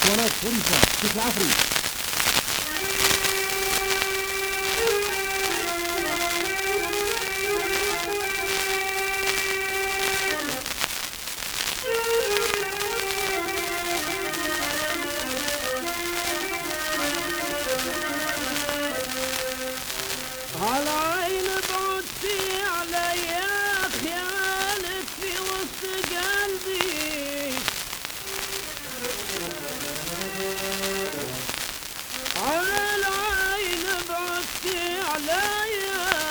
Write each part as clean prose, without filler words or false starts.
اسطوانات فرنسا كيف العفري. على عين بعدتي علي خيالك في وسط قلبي، على عين بعدتي علي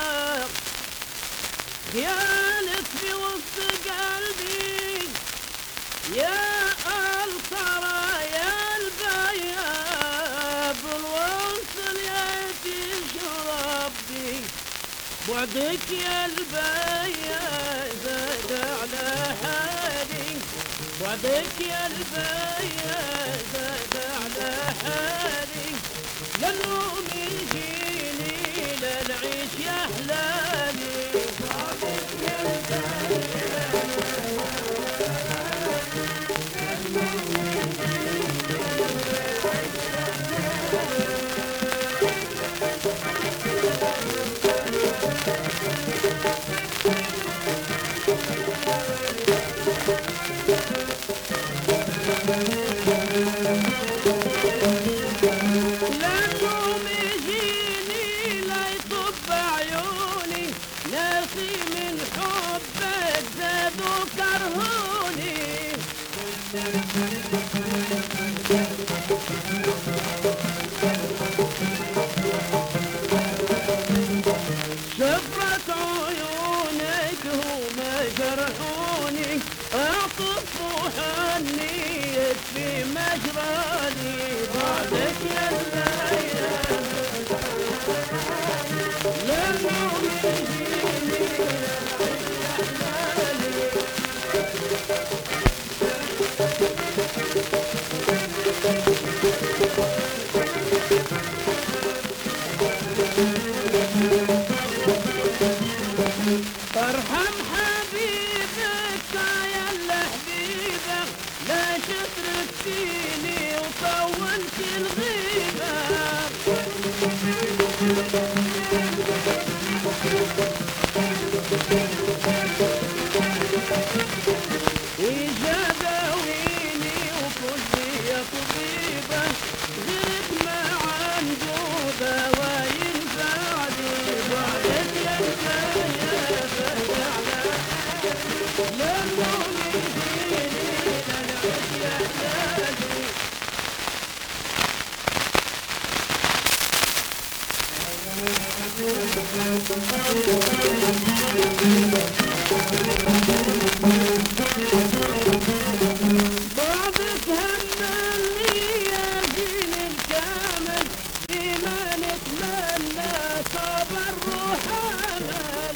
خيالك في وسط قلبي، يا الترى يا البياب الوصل يا تشرب بي، بعدك يا البياب زاد على حالي، بعدك يا البياب زاد على حالي، لا النوم يجيني لا العيش يا احلامي، بعدك يا البياب لا النوم يجيني لا يطب عيوني، ناسي من حبك زادوا كرهوني، شفرة عيونك هما جرحوني، اعطفوا حنيت في مجراني، بعدك يا الليل لا النوم يجيني ارحم حبيبك يا حبيبك، لا تترك فيني وطولت الغيبة، إجا داويني وكل يا طبيبة، غيرك ما عنده دواء ينفعني، بعدك يا البياب لا النوم يجيني لا العيش يا احلامي. بعدك همني يا جيل الكامل، فيما نتمنى صبر روح امل،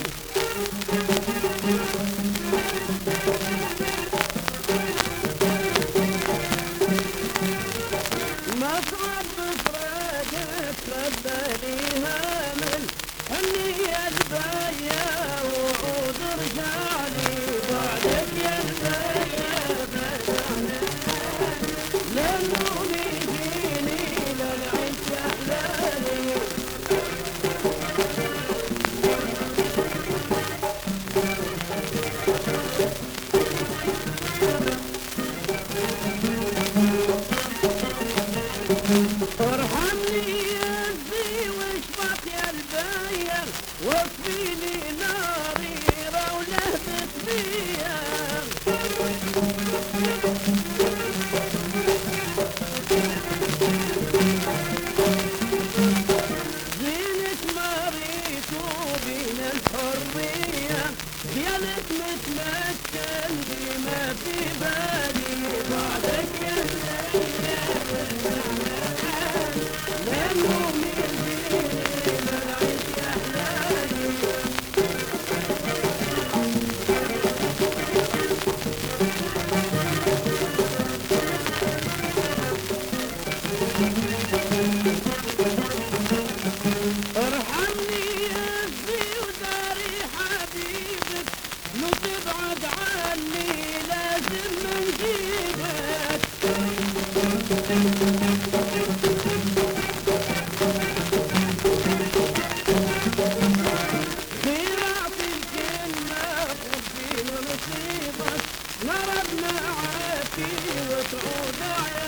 مصعب بفراقك رباني هامل، حني يا البايا وعود تعود عيال